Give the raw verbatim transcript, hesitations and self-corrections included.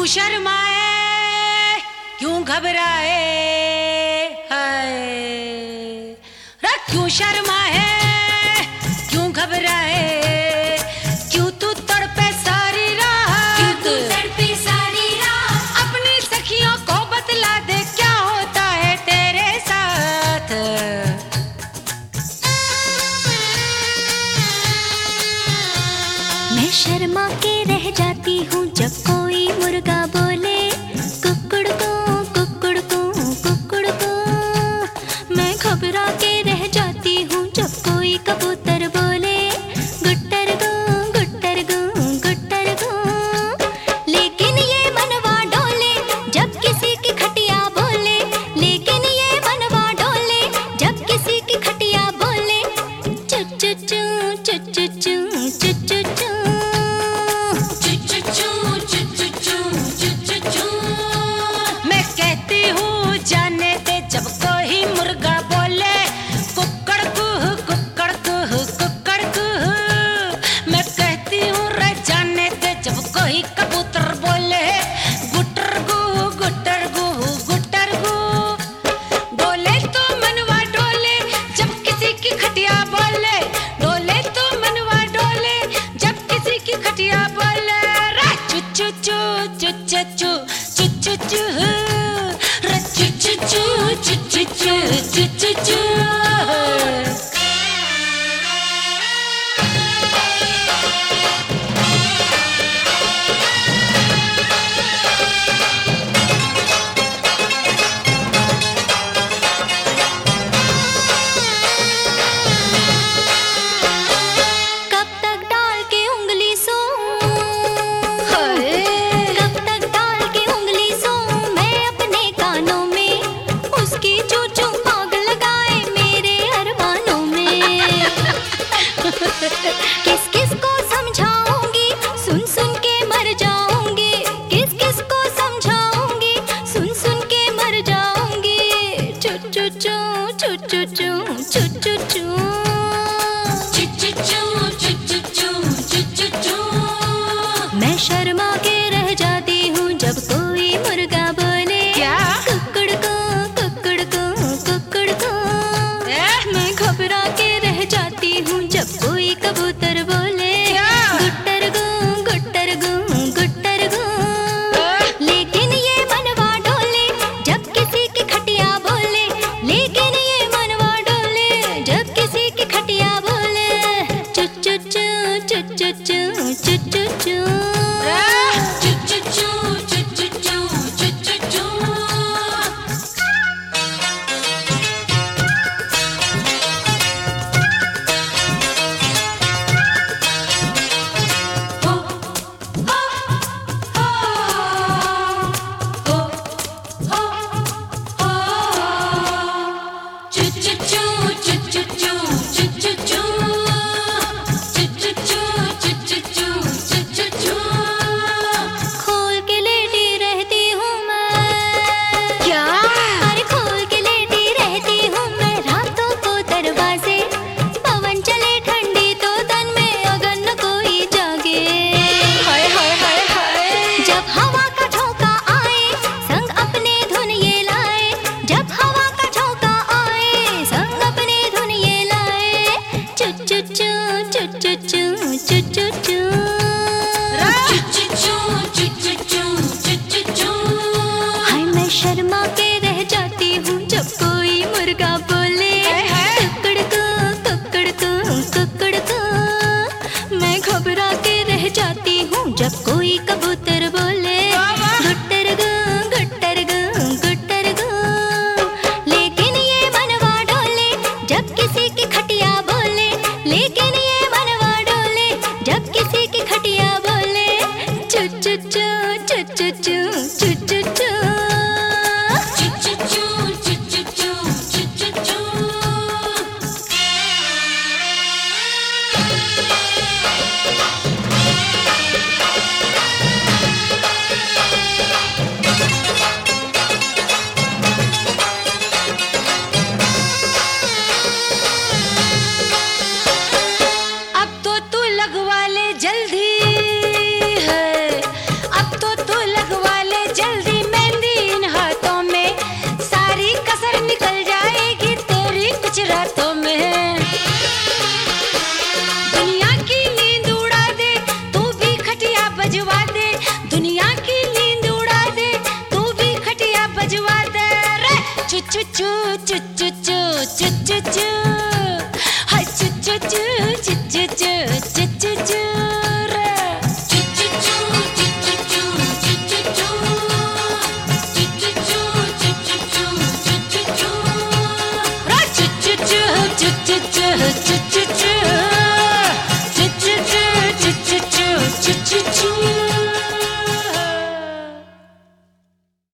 शर्माए क्यों घबराए हाय रे क्यों शर्माए क्यों घबराए क्यों तू तड़पे सारी रात क्यों तू तड़पे सारी रात अपनी सखियों को बतला दे क्या होता है तेरे साथ। मैं शर्मा के रह जाती हूँ जब कोई मुर्गा बोले कुकुड़ को कुकुड़ को कुकुड़ को। मैं घबरा के रह जाती हूँ जब कोई कबूतर बोले गुट्टर गो गुट्टर गो गुट्टर गो। लेकिन ये मनवा डोले जब किसी की खटिया बोले, लेकिन ये मनवा डोले जब किसी की खटिया बोले चु चु चु चु चु चु चु चु चु। मैं कहती हूँ जाने दे जब कोई मुर्गा बोले कुक्कड़ कुह कुक्कड़ कुह कुक्कड़ कुह। मैं कहती हूँ रे जाने दे जब कोई कबूतर बोले गुटर गुह गुटर गुह गुटर गुह। डोले तो मनवा डोले जब किसी की खटिया बोले, डोले तो मनवा डोले जब किसी की खटिया बोले रे चु चु चु चु चु चु चु चु चु रे चु चु चु चु चु चु चु चु। कब तक डाल के उंगली सो, कब तक डाल के उंगली सो मैं अपने कानों में, उसकी चू चू आग लगाए मेरे अरमानों में। किस किस को समझाऊंगी सुन सुन के मर जाऊंगी, किस किस को समझाऊंगी सुन सुन के मर जाऊंगी। चू चू चू चू चू चू चू चू चू। मैं शर्मा के रह जाती हूँ जब कोई मुर्गा बोले क्या? कुकुड़ को कुकुड़ को कुकुड़ को। मैं घबरा के रह जाती हूँ जब कोई कबूतर बोले क्या? गुट्टर गो गुट्टर गो गुट्टर गो। लेकिन ये मनवा डोले जब किसी की खटिया बोले, लेकिन ये मनवा डोले जब किसी की खटिया बोले चु चु चु चु चु चु चु चु चु। खोल के लेटी रहती हूँ मैं, क्या? अरे खोल के लेटी रहती हूँ मैं रातों को दरवाजे। पवन चले ठंडी तो तन में अगर न कोई जागे। हाय हाय हाय हाय। जब हवा का झोंका आए संग अपने धुन ये लाए, जब हवा का झोंका आए संग अपने धुन ये लाए चु चु चु चु चु चु चु चु चु। हाय मैं शर्मा के रह जाती हूँ जब कोई मुर्गा बोले कुकुड़ को कुकुड़ को कुकुड़ को। मैं घबरा के रह जाती हूँ जब कोई कबूतर बोले गुट्टर गो गुट्टर गो गुट्टर गो। लेकिन ये मनवा डोले जब किसी की खटिया बोले, लेकिन ये मनवा डोले जब किसी की खटिया बोले चु चु चु चु चु चु चु चु चु। अब तो तू लगवा ले जल्दी है, अब तो तू लगवा चुच